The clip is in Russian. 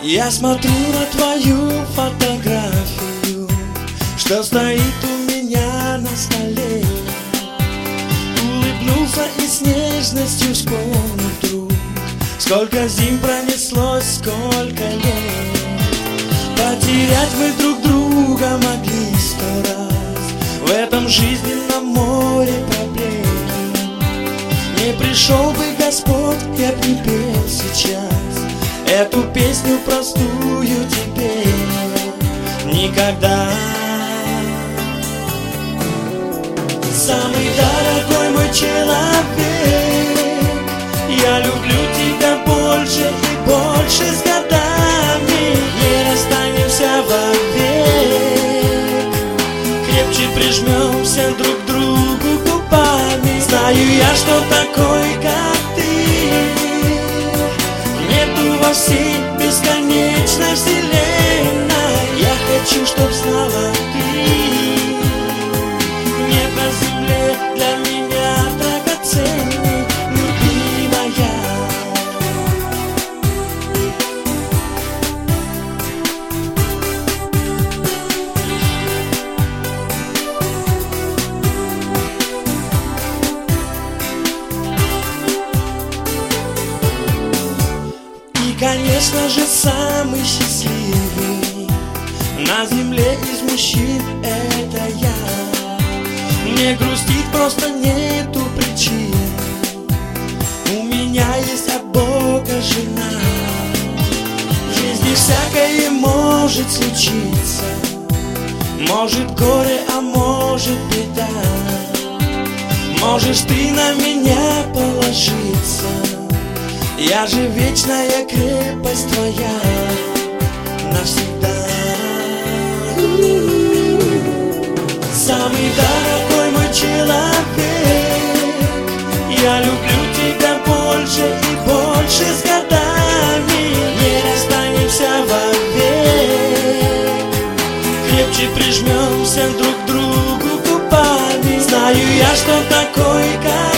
Я смотрю на твою фотографию, что стоит у меня на столе. Улыбнулся и с нежностью вспомнил вдруг, сколько зим пронеслось, сколько лет. Потерять мы друг друга могли 100 раз в этом жизненном море проблем. Не пришел бы Господь, я б не пел сейчас эту песню простую тебе никогда. Самый дорогой мой человек, я люблю тебя больше и больше с годами. Не расстанемся вовек, крепче прижмемся друг к другу губами. Знаю я, что такой, как ты, нету во всей бесконечной вселенной. Я хочу, чтоб знала ты, нет на земле для меня драгоценней, любимая. И, конечно же, самый счастливый на земле из мужчин — это я. Мне грустить просто нету причин, у меня есть от Бога жена. В жизни всякое может случиться, может горе, а может беда. Можешь ты на меня положиться, я же вечная крепость твоя навсегда. Самый дорогой мой человек, я люблю тебя больше и больше с годами. Не расстанемся вовек, крепче прижмемся друг к другу губами. Знаю я, что такой, как